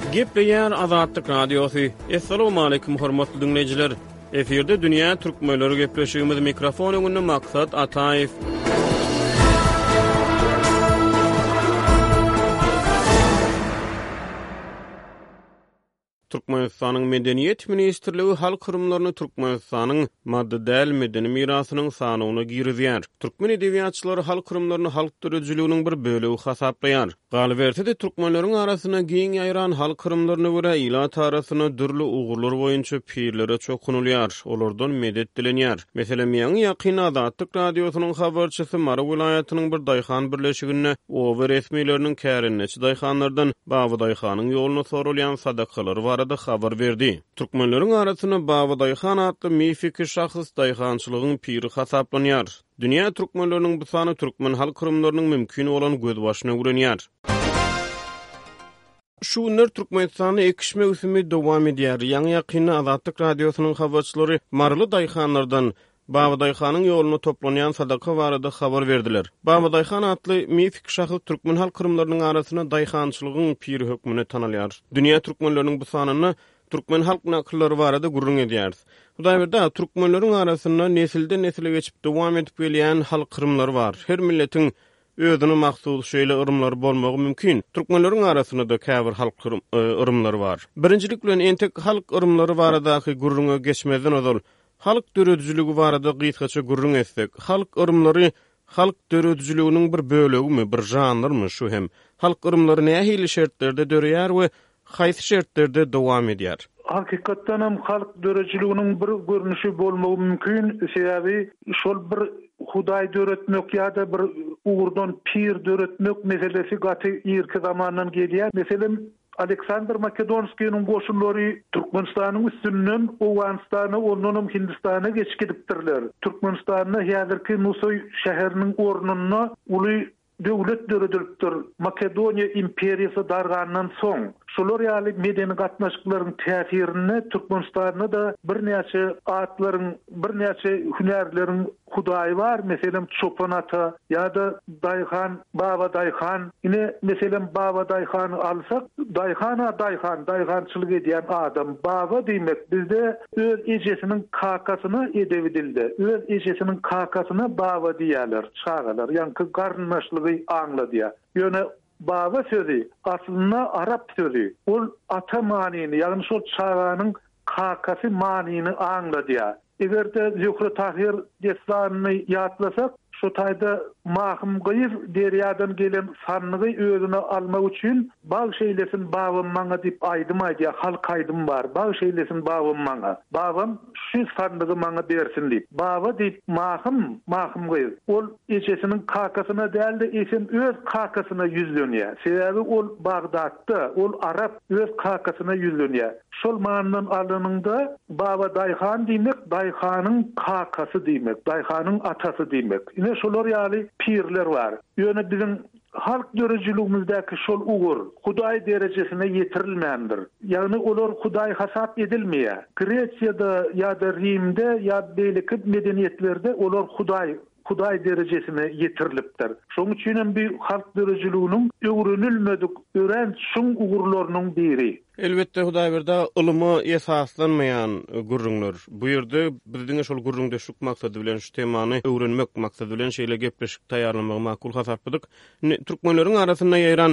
Gepleýär Azatlyk Radiosu. Assalamu alaykum hormatly dinleyijiler. Eferde dünýä türkmenleri gepleşigimiz mikrofon öňünde maksat Ataýew. Türkmenistanyň Medeniýet Ministrligi halk gurumlaryny Türkmenistanyň maddäl medeni mirasynyň sanawyna girizýär. Türkmen edebiýatçylary halk gurumlaryny halk döredijliginiň bir bölegi hasaplaýar. Galbertede türkmenleriň arasyna giň ýaýran halk gurumlaryna görä ila tarasyna dürli ugurlar boýunça pirlere çokunulýar. Olardan medet dilenýär. Meselem ýa-ni ýakyn Azatlyk Radiosynyň habarçysy Mara vilayatynyň bir daýhan birleşigine o resmileriniň kärinneçi daýhanlardan Baby daýhanyň ýoluny sorulýan sadakalary barada habar berdi. Türkmenleriň arasyna Baby daýhan atly mifiki şahs daýhançylygyň piri hasaplanýar. Dünýä türkmenleriniň bu sany türkmen halk gurumlarynyň mümkin bolan göz başyna gürenýär. Şu günler Türkmenistanyň ekişme üsümi dowam edýär. Ýa-ni ýakyn Azatlyk Radiosynyň habarçylary marly daýhanlardan Baby daýhanyň ýoluny toplanýan sadaka barada habar berdiler. Baby daýhan atly mifik şahs türkmen halk gurumlarynyň arasyna daýhançylygyň piri hökmüne tanalýar. Dünýä türkmenleriniň bu sanyny türkmen halk nakyllary barada gurrun edýär. Hudaýberde türkmenleriň arasyna nesilden nesile geçip dowam edip gelýän halk gurumlary bar. Her milletiň özüne mahsus şeýle ırımlary bolmagy mümkin. Türkmenleriň arasyna da käbir halk ırımlary bar. Birinjilik bilen entek halk ırımlary baradaky gurrunga geçmezden ozal halk döredijligi barada gysgaça gurrun etsek, halk ırımlary halk döredijliginiň bir bölegimi, bir janrmy şu hem. Halk ırımlary nähili şertlerde döreýär we haýsy şertlerde dowam edýär? Hakykatdan hem halk döredijliginiň bir görnüşi bolmagy mümkin. Sebäbi şol bir Hudaý döretmek ýa-da bir ugurdan pir döretmek meselesi gaty irki zamandan gelýär. Meselem Aleksandr Makedonskiýanyň goşunlary Türkmenistanyň üstünden Owganistana, ondan Hindistana geçkidipdirler. Türkmenistanyň häzirki Nusoy şäheriniň ornuny uly döwlet döredilipdir. Makedoniýa imperiýasy dargandan soň şolar ýaly medeni gatnaşyklaryň täsirini Türkmenistanyň da bir näçe atlaryň, bir näçe hünärleriň Hudaý bar. Meselem Çopan ata ýa-da daýhan, Baby daýhan. Ine meselem Baby daýhany alsak, daýhançylyk edýän adam Baby diýmek bizde öz ejesiniň kakasyny edebidildi. Öz ejesiniň kakasyna Baby diýerler, çagalar. Ýa-ni garnaşlygy aňladýar. Ýöne Baby sözü aslında Arap sözü. Ol ata manini, ýagny şol çaganyň kakasy manini aňladýar. Egerde Zühre Tahir destanyny ýatlasak, şu taýda mahum gyýyr derýadan gelen sanlygy özüne almak üçin bag şeýlesin babam maňa diýip aýdymaýdy, halk aýdym bar. Bag şeýlesin babam maňa. Babam şu sanlygy maňa bersin diýip. Baby diýip mahum gyýyr. Ol ejesiniň kakasyna däldi, eşin öz kakasyna ýüzlenýär. Sebäbi ol Bagdatda, ol Arap öz kakasyna ýüzlenýär. Şol manyndan alynynda Baby daýhan diýmek, daýhanyň kakasy diýmek, daýhanyň atasy diýmek. Ine şolar ýaly pirler bar. Ýöne bizim halk döredijligimizdäki şol ugur Hudaý derejesine ýetirilmändir. Ýagny olar Hudaý hasap edilmeýär. Gresiýada ýa-da Rimde ýa beýleki medeniýetlerde olar Hudaý derejesine ýetirilipdir. Şoň üçin bir halk döredijliginiň öwrenilmedik ören şuň ugurlarynyň biri. Elbette Hudaýberde ilymy esaslanmaýan gurrunlar. Bu ýerde bizdiň şol gurrunda şuk maksady bilen şu temany öwrenmek maksady bilen şeýle gepleşip taýýarlamagy makul hasapdyk. Türkmenleriň arasyna ýaýran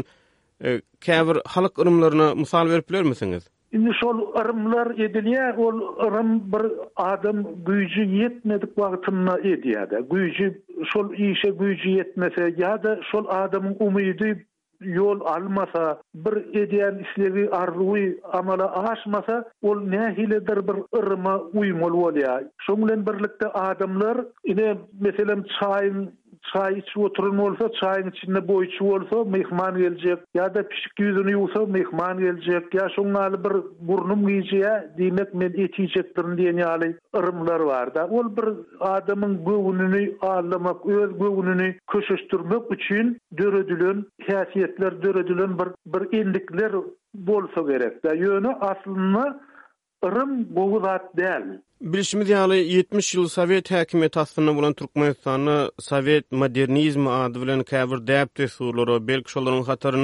käbir halk ırımlaryna mysal beripler misiniz? Indi şol ırımlar edilýär, ol ırım bir adam güýji ýetmedik wagtynda edýär. Güýji şol işe güýji ýetmese ýa-da şol adamyň umydy yol almasa, bir edýän işlevi arzuwy amala aşmasa, ol nähiledir bir ırma uýmaly bolýar. Şoň bilen birlikde adamlar ine meselem çay içip oturun olsa, çayın içinde boyçu olsa mehman gelecek, ya da pişik yüzünü yusa mehman gelecek, ya şunlarla bir burnum giyeceğe demek men etiyecektirin diyen yali ırımlar var da. Ol bir adamın göğününü ağlamak, öz göğününü köşüştürmek için döredülen, hasiyetler döredülen bir endikler bolsa gerek da. Yönü aslında ırım bu zat değil. Bilişimiz ýaly 70 ýyl Sowet häkimeti aslında bolan Türkmenistany Sowet modernizmi ady bilen käbir däp desurlary belki şolaryň hataryna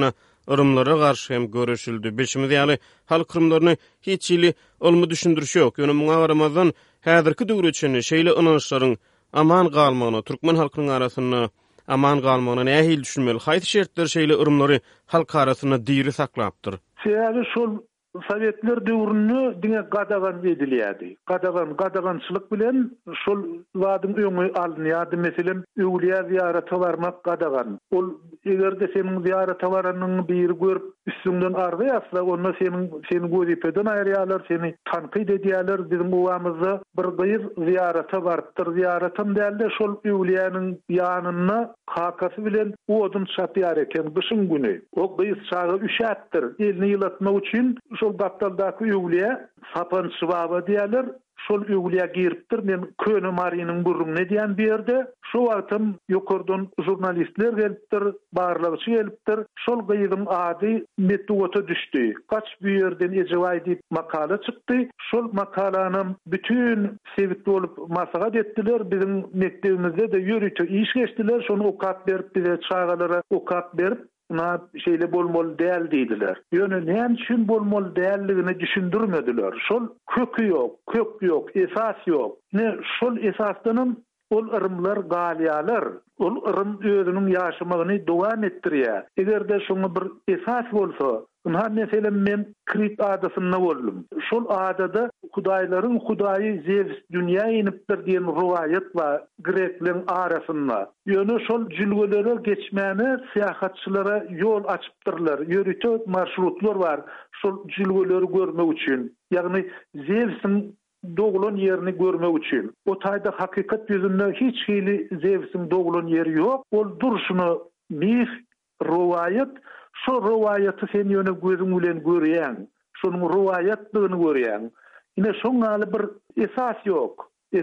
ırımlara garşy hem göreşildi. Beşimiz ýaly halk ırımlaryny hiç ýyly olmy düşündürşi ýok. Ýöne muňa garamazdan häzirki döwür üçin şeýle ynançlaryň aman galmagyna, türkmen halkynyň arasyna aman galmagyna nähili düşünmeli? Haýsy şertler şeýle ırımlary halk arasyna diri saklapdyr? Şeýle şol Sovetler döwründe diňe gadagan edilýärdi. Gadagançylyk bilen şol wadyň öňü alınýardy. Meselem, öwliýa ziýarata barmak gadagan. Ol egerde seniň ziýarata baranyň bir görüp üstünden argy ýatsa, onda seni gözipeden aýrýarlar, seni tanqid edýärler. Bizim owamyzda bir gyýyr ziýarata bardyr. Ziýaratam dälde şol öwliýanyň ýanyna kakasy bilen odun çapýar eken gyşyň güni. O gyýyr çagy üşätdir. Elini ýylatmak üçin şol battaldaky öwliýä sapançy baba diýerler. Şol öwliýä giripdir. Men köne Maryanyň burruny diýen berde şu wagtym ýokardan jurnalistler gelipdir, barlagçy gelipdir. Şol gyýyň ady Metuwata düşdi. Kaç bir ýerden ejeway diýip makala çykdy. Şol makalanyň bütün sebit bolup maslahat etdiler. Bizim mektebimizde de ýürütü iş geçdiler. Şonu okat berip bize çağalara okat berip na şeýle bolmaly däl diýdiler. Ýöne näme üçin bolmaly dälligini düşündirmediler. Şol kökü ýok, esas ýok. Ne şol esasdanam ol ırımlar galýalar. Ol ırım özüniň ýaşamagyny dowam etdirýär. Egerde şoňa bir esas bolsa, unda meselem men Krit adasyna boldum. Şol adada Hudaýlaryň Hudaýy Zeus dünýä inipdir diýen riwayet bar Greklerin arasynda. Ýöne şol jülgelere geçmäni syýahatçylara ýol açypdyrlar. Ýörüte marşrutlar bar şol jülgeleri görmek üçin. Ýagny Zeus'yň doğulan yerini görmek üçin. O taýda hakykat ýüzünde hiç hili Zeus'yň doğulan yeri ýok. Ol durşuny mif, riwayet, şu riwayaty sen ýöne gözüň bilen görýän, şonuň riwayatlygyny görýän. Ine şoňaly bir esas ýok.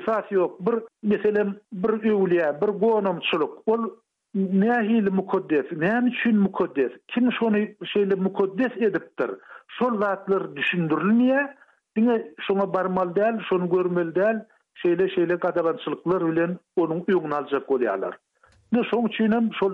Bir meselem bir öwliýä, bir gonamçylyk. Ol nähili mukaddes, näme üçin mukaddes? Kim şonu şeýle mukaddes edipdir? Şol zatlar düşündirilmeýär. Diňe şoňa barmaly däl, şonu görmeli däl, şeýle gadagançylyklar bilen onuň öňüni aljak bolýarlar. Ne şoň üçin hem şol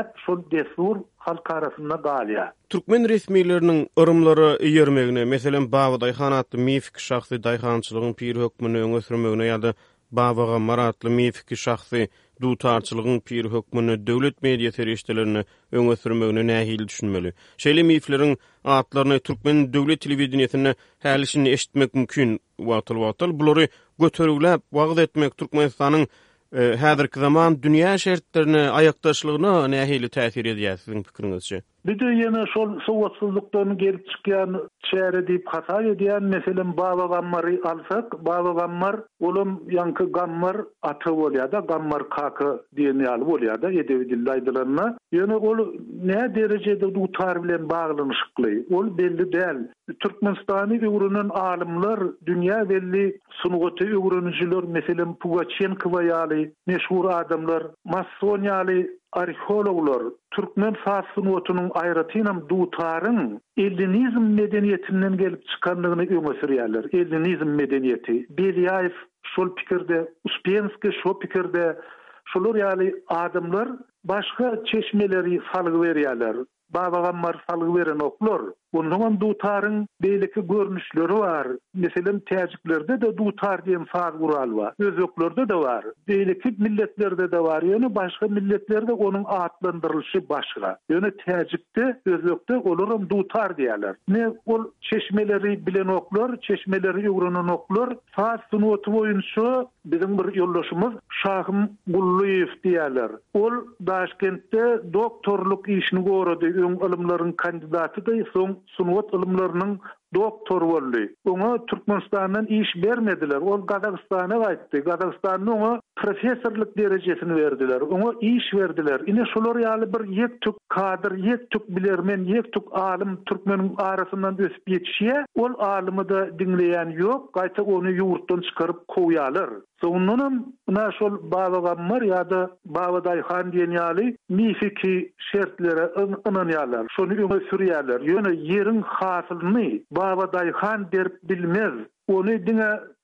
desur halk arasynda galýar. Türkmen resmiýetleriniň ırımlary ýermegine, meselem Baba Daýhan atly mifik şahsy daýhançylygyň pir hökmüni öňe sürmegine ýa-da Baba Maratly mifik şahsy dutarçylygyň pir hökmüni döwlet media serişdelerini öňe sürmegine nähili düşünmeli? Şeýle mifleriň atlaryny Türkmen döwlet telewizionyny hälisini eşitmek mümkin. Watyl bulary göterilip wagt etmek Türkmenistanyň häzirki zaman dünýä şertlerine aýakdaşlygyna nähili täsir edýär siziň pikiriňizçe? Bir de ýene şol sowatsyzlykdan gelip çykýan şäher diýip hata edýän meselem Baba Gammary alsak, Baba Gammar olum ýanky Gammar aty bolýar-da, Gammar kaka diýen ýaly bolýar-da edebi dilde aýdylanyna. Ýöne ol näme derejede dutar bilen baglanyşykly? Ol belli däl. Türkmenistany öwrünen alymlar, dünýä belli sunugaty öwreniciler, meselem Pugaçenkowa ýaly meşhur adamlar, Masson ýaly arheologlar, Türkmen fars sunugatynyň aýratynam dutaryň ellinizm medeniýetinden gelip çykanlygyny öňe sürýärler. Ellinizm medeniýeti. Beliýaew şol pikirde, Uspensky şol pikirde, şolar ýaly adamlar başga çeşmeleri salgy berýärler. Baba Gammar salgy beren oklar. Ondan dutaryň beýleki görnüşleri var. Meselem täjiklerde de dutar diýen sag gural bar. Özöklerde de var. Beýleki milletlerde de var. Ýöne başga milletlerde onuň atlandyrylşy başga. Ýöne täjikde, özökde olaram dutar diýerler. Ne ol çeşmeleri bilen oklar, çeşmeleri öwrenen oklar, fars sunugaty boýunça bizim bir ýoldaşymyz Şahym Gulluýew diýerler. Ol Daşkentde doktorluk işini gördi, öň ilmlaryň kandidaty-dy, soň sunugat ilmlarynyň doktor boldy. Ona Türkmenistandan iş bermediler. Ol Gazagystana gaýtdy. Gazagystanyň ona professorluk derejesini berdiler. Ona iş verdiler. Ine şolar ýaly bir ýektük kadr, ýektük bilermen, ýektük alim türkmeniň arasyndan ösüp ýetişýär. Ol alymy da diňleýän ýok. Gaýta ony ýurtdan çykaryp koýýarlar. Sonunun buna şol Baba Gammar ýa-da Baba Daýhan diýen ýaly mifiki şertlere ynanýarlar. Şonu öňe sürýärler. Ýöne ýeriň hasylyny Baba Daýhan derip bilmez. Onu diňe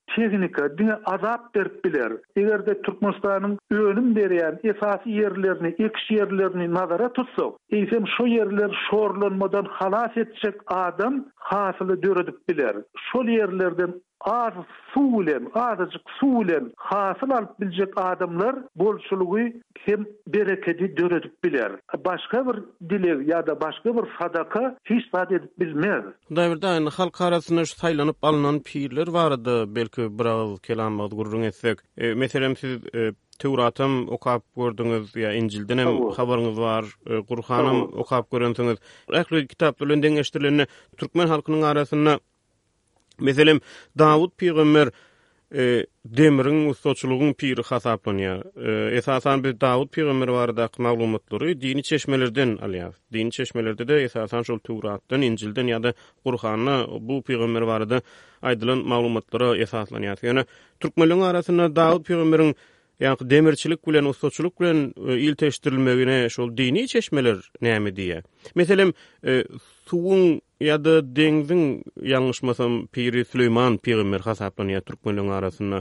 teknika, dine azap berip biler. Egerde Türkmenistanyň önüm berýän esasy yerlerini, ekş yerlerini nazara tutsak, eýsem şo yerler şorlanmadan halas etjek adam hasyly döredip biler. Şol yerlerden az suulen, azıcık suulen hasyl alıp biljek adamlar bolşulugy hem bereketi döredip biler. Başga bir dilek ýa-da başga bir sadaka hiç zat edip bilmez. Daýrda halk arasyna saýlanyp alynan pirler bardy. Belki biraz kelamyňyzy gurrun etsek. Meselem siz Tewratym okap gördüňiz ýa Injilden hem habaryňyz bar, Kur'anym okap görensiňiz. Ähli kitaplaryndan deňeşdirileni türkmen halkynyň arasyna meselem Dawud peýgamber demirin ustaçylygyň piri hasaplanýar. Esasan bir Dawud peýgamber barada maglumatlary dini çeşmelerden alýar. Dini çeşmelerde de esasan şol Tewratdan, Injilden ýa-da Kur'an'a bu peýgamber barada aýdylan maglumatlary esaslanýar. Ýöne türkmenliň arasyna Dawud peýgamberiň ýa-da demirçilik bilen ustaçylyk bilen ilteşdirilmegine şol dini çeşmeler näme diýe. Meselem suwun ýa-da deňziň ýalňyşmasam Piri Süleyman peýgamber hasaplanýar türkmenliň arasyna.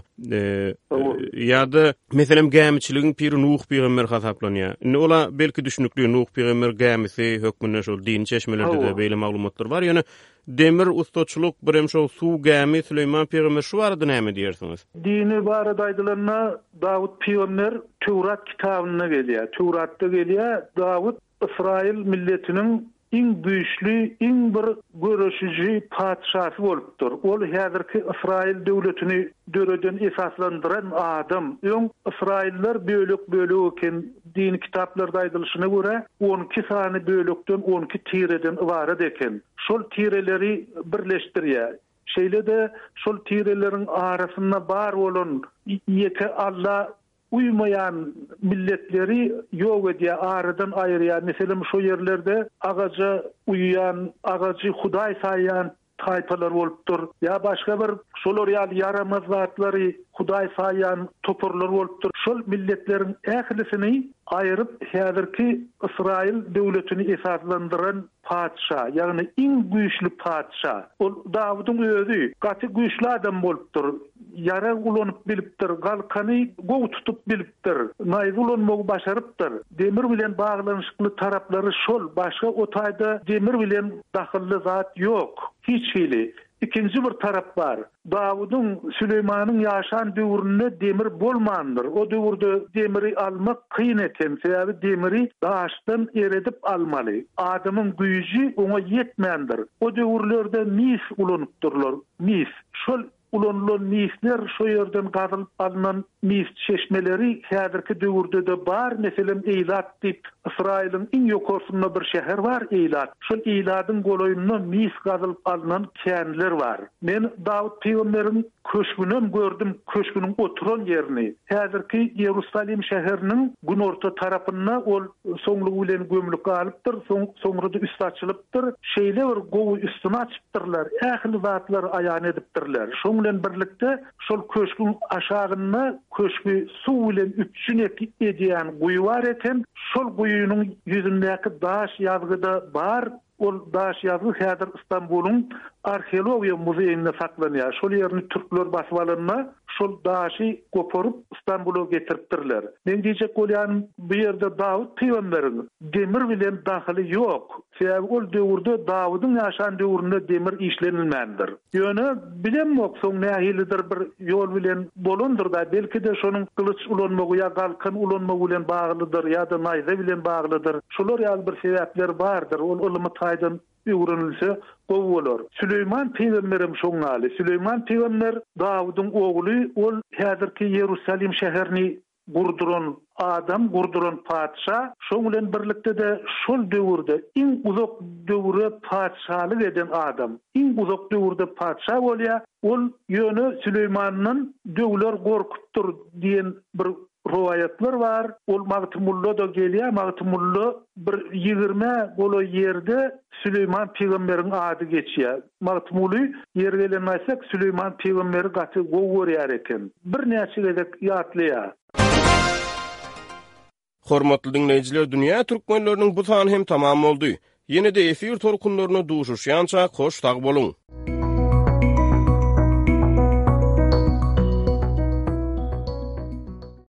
Ýa-da meselem gämiçiligiň Piri Nuh peýgamber hasaplanýar. Ola belki düşünükli Nuh peýgamber gämisi hökmünde şol dini çeşmelerde de beýle maglumatlar bar. Ýöne demir ustaçylyk birem şol suw gämi Süleyman peýgamber şu barada näme diýersiňiz? Dini barada aýdylanma Dawud peýgamber Tewrat kitabyna gelýär. Tewratda gelýär Dawud İsrail milletiniň iň güýçli, iň bir görüşüji padşasy bolupdyr. Ol häzirki İsrail döwletini döreden esaslandyran adam. Öň İsrailler bölük eken dini kitaplarda aýdylyşyna görä 12 sany bölükden 12 tireden ibaret eken. Şol tireleri birleşdirýär. Şeýle de şol tireleriň arasynda bar bolan ýeke Allah uymayan milletleri yok ediyor, aradan ayırıyor. Mesela şu yerlerde ağaca uyuyan, ağacı Huday sayan taypalar olupdur. Ya başka bir şol yaramaz zatları Huday sayan toporlar olupdur. Şol milletlerin ählisini ayırıp häzirki İsrail döwletini esaslandyran padşa, yani iň güýçli padşa. Ol Dawudyň özü gaty güýçli adam bolupdur. Yara ulanyp bilipdir, galkany gow tutup bilipdir, naýzy ulanmagy başarypdyr. Demir bilen baglanyşykly taraplary şol, başga o taýda demir bilen dahylly zat ýok. Hiç hili. İkinci bir tarap var. Dawudyň, Süleymanyň ýaşan döwründe demir bolmandyr. O döwürde demiri almak kyn eken, sebäbi demiri daşdan eredip almaly. Adamyň güýji oňa ýetmändir. O döwürlerde mis ulanypdyrlar. Mis. Şol ulanılan misler şu yerden gazylyp alynan mis çeşmeleri häzirki döwürde de bar. Meselem Eýlat diýip İsrailiň iň ýokarsynda bir şäher var, Eýlat. Şol Eýlatyň goloýundan mis gazylyp alynan känler var. Men Dawud peýgamberiň köşgünem gördüm, köşgüniň oturan ýerini. Häzirki Ýerusalim şäheriniň günorta tarapynda ol soňlugy bilen gömülük alypdyr, soňra da üst açylypdyr. Şeýle bir gowy üstüne açypdyrlar. Ähli zatlar aýan edipdirler. Şoň bilen birlikde şol köşgüň aşagyna köşgü suw bilen üpçün edýän guýy bar eken, şol guýynyň ýüzündäki daş ýazgyda bar. Ol daş ýazgy häzir İstanbulyň arheologiýa muzeýinde saklanýar. Şol ýerni türkler basyp alynma, şol daşy goparyp İstanbula getiripdirler. Men diýjek bolýan bu ýerde Dawud peýgamberiň demir bilen dahyly ýok. Sebäbi ol döwürde Dawydyň ýaşan döwründe demir işlenilmändir. Ýöne bilemok soň nähilidir bir ýol bilen bolandyr da belki de şonuň kılıç ulanmagy ýa galkyn ulanmagy bilen baglydyr ýa-da naýza bilen baglydyr. Şolar ýaly bir sebäpler bardyr. Ol ulamy taýdan öwrenilse gowy bolar. Süleyman peýgamberim şoň ýaly. Süleyman peýgamber Dawydyň ogly, ol häzirki Ýerusalim şäherini gurduran adam, gurduran padşa. Şoň bilen birlikde de şol döwürde iň uzak döwre padşalyk eden adam, iň uzak döwürde padşa bolýar. Ol ýöne Süleymanyň döwler gorkupdyr diýen bir roýatlar var. Ol Magtumulla da gelýär. Magtumulla bir 20 golo ýerde Süleyman peýgamberiň ady geçýär. Magtumuly ýer gelen näsek Süleyman peýgamberi gaty gowy görýär eken. Bir näçe gezek ýatlaýar. Hormatly dinleyijiler, dünýä türkmenläriniň bu sany hem tamam boldy. Ýene-de efir torkunlaryna duşuşýança hoş tag boluň.